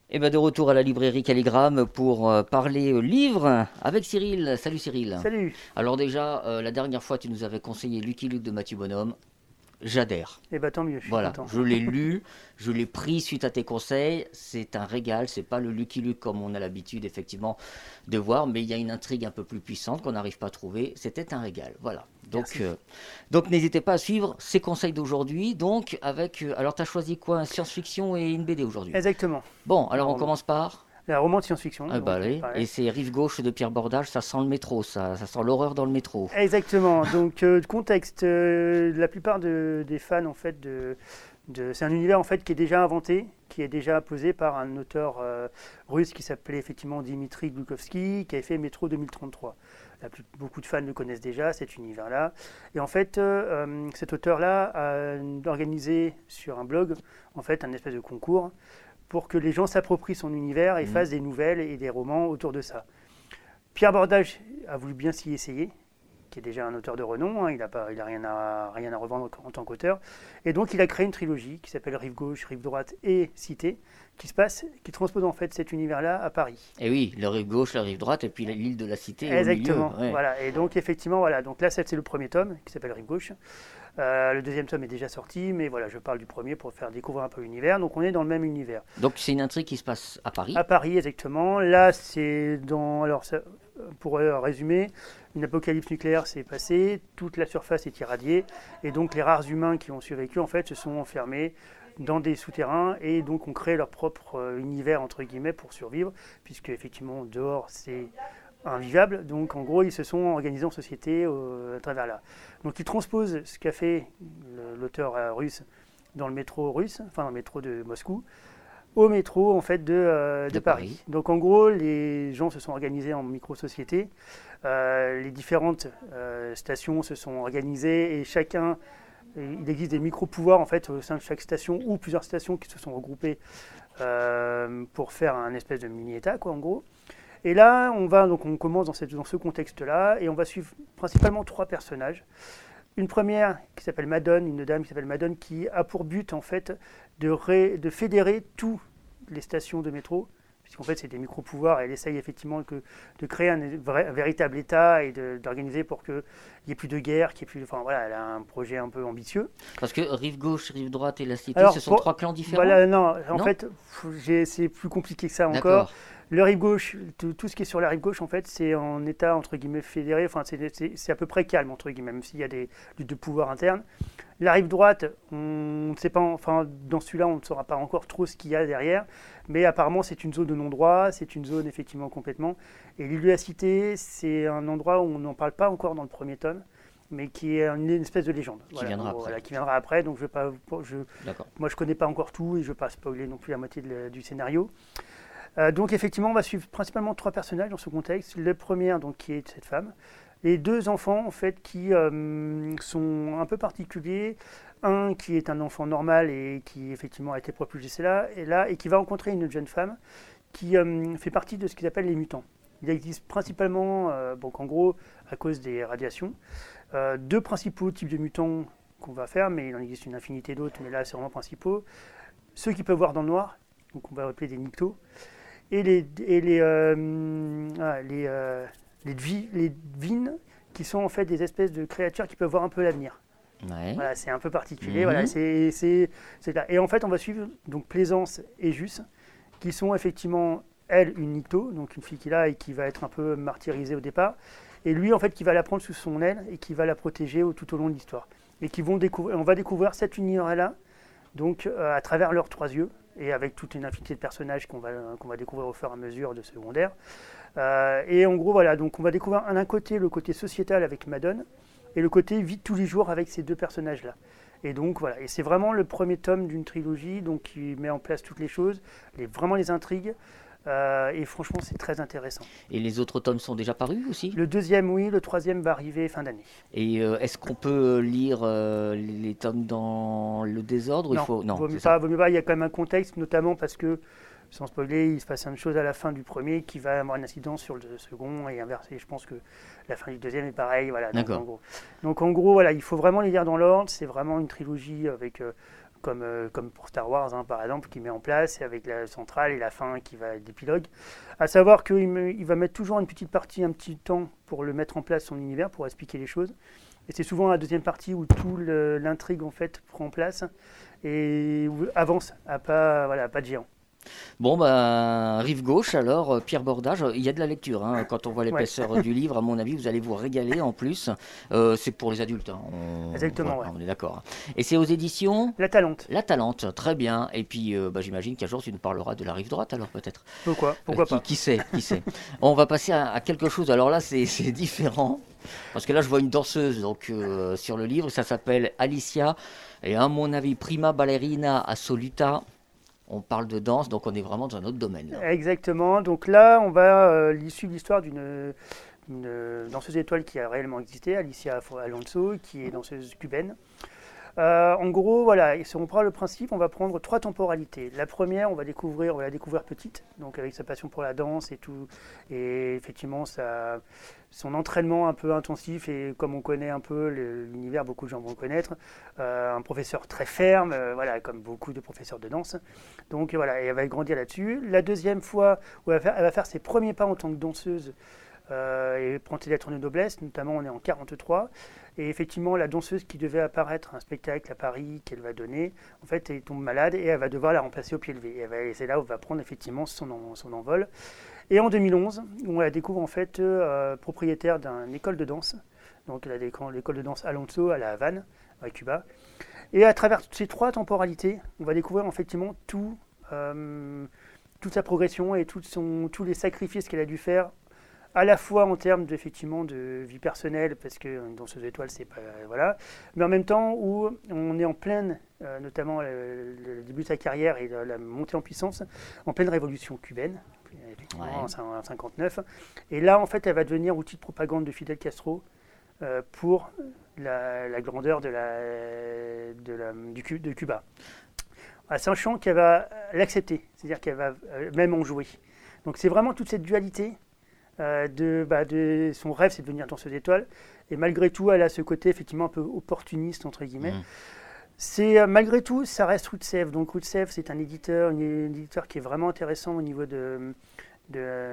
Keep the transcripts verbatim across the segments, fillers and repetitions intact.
Et ben de retour à la librairie Calligramme pour euh, parler euh, livre avec Cyril. Salut Cyril. Salut. Alors déjà, euh, la dernière fois, tu nous avais conseillé Lucky Luke de Mathieu Bonhomme. J'adhère. Eh bah tant mieux, je suis Voilà, content. je l'ai lu, je l'ai pris suite à tes conseils. C'est un régal, c'est pas le Lucky Luke comme on a l'habitude effectivement de voir, mais il y a une intrigue un peu plus puissante qu'on n'arrive pas à trouver. C'était un régal, voilà. Donc, Merci. euh, donc n'hésitez pas à suivre ces conseils d'aujourd'hui. Donc avec, euh, alors tu as choisi quoi, un science-fiction et une B D aujourd'hui? Exactement. Bon, Un alors on roman. commence par. Un roman de science-fiction. Ah bah donc, allez, pareil. et c'est Rive Gauche de Pierre Bordage, ça sent le métro, ça, ça sent l'horreur dans le métro. Exactement. Donc euh, contexte, euh, la plupart de- des fans en fait de, de- c'est un univers en fait qui est déjà inventé, qui est déjà posé par un auteur euh, russe qui s'appelait effectivement Dimitri Glukovsky, qui avait fait Métro deux mille trente-trois. La plus- beaucoup de fans le connaissent déjà, cet univers-là. Et en fait, euh, euh, cet auteur-là a organisé sur un blog en fait un espèce de concours pour que les gens s'approprient son univers et Mhm. fassent des nouvelles et des romans autour de ça. Pierre Bordage a voulu bien s'y essayer, qui est déjà un auteur de renom, hein, il n'a pas, il a rien à, rien à revendre en tant qu'auteur. Et donc il a créé une trilogie qui s'appelle Rive gauche, Rive droite et Cité, qui se passe, qui transpose en fait cet univers-là à Paris. Et oui, la rive gauche, la rive droite, et puis la- l'île de la Cité au milieu. Exactement, Ouais. voilà. Et donc effectivement, voilà. Donc là, c'est le premier tome qui s'appelle Rive gauche. Euh, le deuxième tome est déjà sorti, mais voilà, je parle du premier pour faire découvrir un peu l'univers. Donc on est dans le même univers. Donc c'est une intrigue qui se passe à Paris. À Paris, exactement. Là, c'est dans. Alors, ça- pour euh, résumer, une apocalypse nucléaire s'est passée, toute la surface est irradiée, et donc les rares humains qui ont survécu, en fait, se sont enfermés dans des souterrains et donc ont créé leur propre euh, univers, entre guillemets, pour survivre, puisque, effectivement, dehors, c'est invivable. Donc, en gros, ils se sont organisés en société euh, à travers là. Donc, ils transposent ce qu'a fait le- l'auteur euh, russe dans le métro russe, enfin, dans le métro de Moscou au métro en fait de, euh, de De Paris. Paris. Donc en gros, les gens se sont organisés en micro-sociétés. Euh, les différentes euh, stations se sont organisées et chacun, il existe des micro-pouvoirs en fait au sein de chaque station ou plusieurs stations qui se sont regroupées euh, pour faire un espèce de mini-état quoi en gros. Et là, on va donc on commence dans, cette, dans ce contexte-là et on va suivre principalement trois personnages. Une première qui s'appelle Madone, une dame qui s'appelle Madone, qui a pour but en fait de, ré, de fédérer toutes les stations de métro, puisqu'en fait c'est des micro-pouvoirs, et elle essaye effectivement que, de créer un, vrai, un véritable État et de, d'organiser pour qu'il n'y ait plus de guerre, qu'il y ait plus, enfin voilà, elle a un projet un peu ambitieux. Parce que rive gauche, rive droite et la Cité, Alors, ce sont pour, trois clans différents. voilà, non, en Non fait, j'ai, c'est plus compliqué que ça encore. D'accord. Le rive gauche, tout, tout ce qui est sur la rive gauche, en fait, c'est en état entre guillemets fédéré. Enfin, c'est, c'est, c'est à peu près calme entre guillemets, même s'il y a des luttes de pouvoir internes. La rive droite, on ne sait pas. Enfin, dans celui-là, on ne saura pas encore trop ce qu'il y a derrière. Mais apparemment, c'est une zone de non-droit. C'est une zone effectivement complètement. Et l'île de la Cité, c'est un endroit où on n'en parle pas encore dans le premier tome, mais qui est une, une espèce de légende. Qui Voilà, viendra en gros, après. voilà, qui viendra après. Donc, je vais pas. Je, D'accord. moi, je connais pas encore tout et je ne veux pas spoiler non plus la moitié de, du scénario. Euh, donc effectivement, on va suivre principalement trois personnages dans ce contexte. Le premier, donc, qui est cette femme. Les deux enfants, en fait, qui euh, sont un peu particuliers. Un qui est un enfant normal et qui effectivement a été propulsé là et là et qui va rencontrer une jeune femme qui euh, fait partie de ce qu'ils appellent les mutants. Il existe principalement, euh, donc en gros, à cause des radiations, euh, deux principaux types de mutants qu'on va faire, mais il en existe une infinité d'autres, mais là c'est vraiment principaux. Ceux qui peuvent voir dans le noir, donc on va appeler des nyctos, et les, et les, euh, ah, les, euh, les, dvi, les dvines, qui sont en fait des espèces de créatures qui peuvent voir un peu l'avenir. Ouais. Voilà, c'est un peu particulier. Mhm. Voilà, c'est, c'est, c'est là. Et en fait, on va suivre donc Plaisance et Jus, qui sont effectivement, elle, une nycto, donc une fille qui est là et qui va être un peu martyrisée au départ, et lui, en fait, qui va la prendre sous son aile et qui va la protéger au, tout au long de l'histoire. Et qui vont découvrir, on va découvrir cet univers-là, donc euh, à travers leurs trois yeux, et avec toute une infinité de personnages qu'on va, qu'on va découvrir au fur et à mesure de secondaires. Euh, et en gros, voilà, donc on va découvrir d'un côté le côté sociétal avec Madone, et le côté vie de tous les jours avec ces deux personnages-là. Et donc voilà, et c'est vraiment le premier tome d'une trilogie, donc qui met en place toutes les choses, les, vraiment les intrigues, euh, et franchement c'est très intéressant. Et les autres tomes sont déjà parus aussi. Le deuxième, oui, le troisième va arriver fin d'année. Et euh, est-ce qu'on peut lire euh, les tomes dans le désordre ou Non, il faut... Non, vaut c'est mieux ça. pas, vaut mieux pas, il y a quand même un contexte, notamment parce que, sans spoiler, il se passe une chose à la fin du premier qui va avoir une incidence sur le second et inversé. Je pense que la fin du deuxième est pareil. Voilà, donc, D'accord. en gros, donc en gros, voilà, il faut vraiment les lire dans l'ordre. C'est vraiment une trilogie avec, euh, comme, euh, comme pour Star Wars, hein, par exemple, qui met en place, avec la centrale et la fin qui va être d'épilogue. À savoir qu'il me- il va mettre toujours une petite partie, un petit temps pour le mettre en place, son univers, pour expliquer les choses. Et c'est souvent la deuxième partie où tout le- l'intrigue en fait prend place et où avance à pas, voilà, à pas de géant. Bon, ben, rive gauche, alors, euh, Pierre Bordage, il y a de la lecture, hein. Quand on voit Ouais. l'épaisseur euh, du livre, à mon avis, vous allez vous régaler en plus. Euh, c'est pour les adultes, hein. On, Exactement, voilà, ouais. on est d'accord. Et c'est aux éditions La Talente. La Talente, très bien. Et puis, euh, bah, j'imagine qu'un jour, tu nous parleras de la rive droite, alors peut-être. Pourquoi Pourquoi Euh, qui, pas qui sait, qui sait. On va passer à, à quelque chose. Alors là, c'est c'est différent. Parce que là, je vois une danseuse donc, euh, sur le livre. Ça s'appelle Alicia. Et à mon avis, prima ballerina assoluta. On parle de danse, donc on est vraiment dans un autre domaine. Là. Exactement. Donc là, on va euh, l'issue de l'histoire d'une une danseuse étoile qui a réellement existé, Alicia Alonso, qui est danseuse cubaine. Euh, en gros, voilà, et si on prend le principe, on va prendre trois temporalités. La première, on va découvrir, on va la découvrir petite, donc avec sa passion pour la danse et tout, et effectivement sa, son entraînement un peu intensif et comme on connaît un peu le- l'univers, beaucoup de gens vont le connaître, euh, un professeur très ferme, euh, voilà, comme beaucoup de professeurs de danse. Donc voilà, et elle va grandir là-dessus. La deuxième fois où elle va faire, elle va faire ses premiers pas en tant que danseuse. Euh, et prendre ses lettres de noblesse, notamment on est en quarante-trois. Et effectivement, la danseuse qui devait apparaître à un spectacle à Paris qu'elle va donner, en fait, elle tombe malade et elle va devoir la remplacer au pied levé. Et, elle va- et c'est là où elle va prendre effectivement son, en- son envol. Et en deux mille onze, on la découvre en fait euh, propriétaire d'une école de danse, donc la déco- l'école de danse Alonso à La Havane, à Cuba. Et à travers ces trois temporalités, on va découvrir effectivement tout, euh, toute sa progression et tout son- tous les sacrifices qu'elle a dû faire à la fois en termes de, effectivement, de vie personnelle, parce que dans ces étoiles, c'est pas. Voilà. Mais en même temps, où on est en pleine, euh, notamment le, le début de sa carrière et la, la montée en puissance, en pleine révolution cubaine, effectivement, Ouais. en cin- en cinquante-neuf. Et là, en fait, elle va devenir outil de propagande de Fidel Castro euh, pour la, la grandeur de la, de la, du, Cu- de Cuba. Ah, sachant qu'elle va l'accepter, c'est-à-dire qu'elle va euh, même en jouer. Donc c'est vraiment toute cette dualité. Euh, de, bah, de, son rêve, c'est de devenir danseuse étoile. Et malgré tout, elle a ce côté effectivement un peu opportuniste, entre guillemets. Mmh. C'est, euh, malgré tout, ça reste Routsev. Donc Routsev, c'est un éditeur, un éditeur qui est vraiment intéressant au niveau de, de, euh,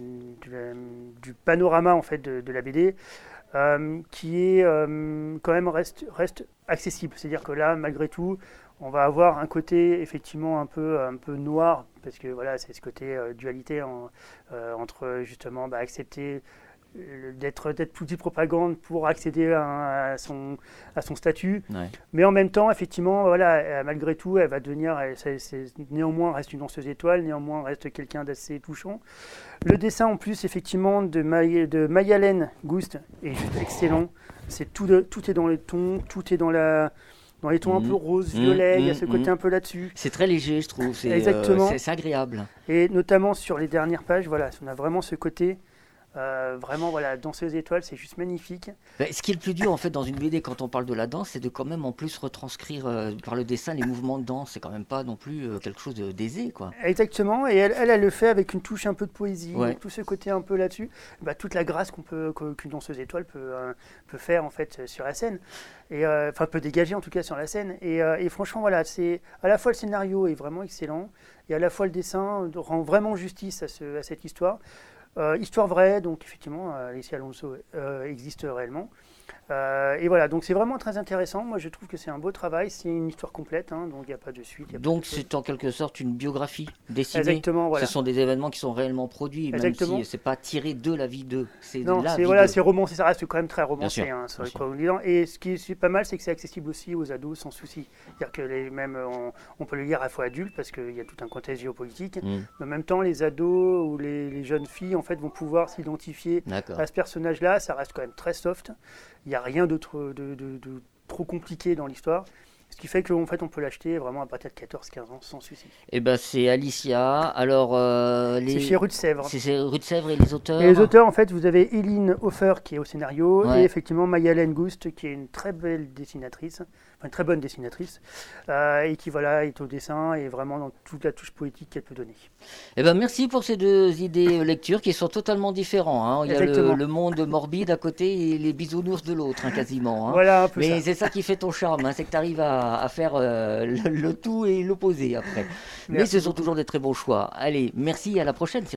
de- du panorama en fait, de, de la B D, euh, qui est euh, quand même reste, reste accessible. C'est-à-dire que là, malgré tout, on va avoir un côté effectivement un peu, un peu noir, parce que voilà, c'est ce côté euh, dualité en- euh, entre justement bah, accepter euh, d'être d'être outil de propagande pour accéder à, à son, à son statut, Ouais. mais en même temps, effectivement, voilà, euh, malgré tout, elle va devenir, elle- c'est- c'est- néanmoins reste une danseuse étoile, néanmoins reste quelqu'un d'assez touchant. Le dessin en plus, effectivement, de, May, de Mayalène Gust est juste excellent. C'est tout, de- tout est dans les tons, tout est dans la dans les tons un Mhm. peu rose, Mhm, violet, il y a mhm, ce côté mhm. un peu là-dessus. C'est très léger, je trouve. C'est, euh, Exactement. c'est- c'est agréable. Et notamment sur les dernières pages, voilà, on a vraiment ce côté, euh, vraiment, voilà, danseuse étoile, c'est juste magnifique. Ben, ce qui est le plus dur en fait dans une B D quand on parle de la danse, c'est de quand même en plus retranscrire euh, par le dessin les mouvements de danse. C'est quand même pas non plus euh, quelque chose de- d'aisé, quoi. Exactement, et elle, elle, elle le fait avec une touche un peu de poésie, Ouais. donc tout ce côté un peu là-dessus, bah, toute la grâce qu'on peut, que- qu'une danseuse étoile peut, euh, peut faire en fait sur la scène, et euh, enfin peut dégager en tout cas sur la scène. Et, euh, et franchement, voilà, c'est à la fois le scénario est vraiment excellent, et à la fois le dessin rend vraiment justice à, ce- à cette histoire. Euh, histoire vraie, donc effectivement, euh, Alicia Alonso euh, existe réellement. Euh, et voilà, donc c'est vraiment très intéressant. Moi, je trouve que c'est un beau travail. C'est une histoire complète, hein, donc il n'y a pas de suite. y a pas Donc de choses. c'est en quelque sorte une biographie dessinée. Exactement, voilà. Ce sont des événements qui sont réellement produits, même Exactement. si c'est pas tiré de la vie d'eux. C'est Non, la c'est vie voilà, d'eux. c'est romancé, ça reste quand même très romancé. sûr, hein, sur bien les sûr. quoi, disant. Et ce qui est c'est pas mal, c'est que c'est accessible aussi aux ados sans souci. C'est-à-dire que les, même on, on peut le lire à la fois adulte parce qu'il y a tout un contexte géopolitique, Mm, mais en même temps les ados ou les, les jeunes filles en fait vont pouvoir s'identifier D'accord. à ce personnage-là. Ça reste quand même très soft. Il n'y a rien de, trop- de, de- de trop compliqué dans l'histoire. Ce qui fait qu'en fait on peut l'acheter vraiment à partir de quatorze quinze ans sans souci. Et ben c'est Alicia. Alors euh, les. C'est chez Rue de Sèvres. C'est c'est Rue de Sèvres et les auteurs. Et les auteurs, en fait, vous avez Eline Hofer qui est au scénario Ouais. et effectivement Mayalène Gust qui est une très belle dessinatrice. une très bonne dessinatrice, euh, et qui voilà, est au dessin et vraiment dans toute la touche poétique qu'elle peut donner. Eh ben, merci pour ces deux idées lectures qui sont totalement différentes. Hein. Il y a le, le monde morbide à côté et les bisounours de l'autre, hein, quasiment. Hein. Voilà un peu Mais ça. c'est ça qui fait ton charme, hein, c'est que tu arrives à, à faire euh, le, le tout et l'opposé après. Mais Merci ce sont beaucoup. toujours des très bons choix. Allez, merci, à la prochaine.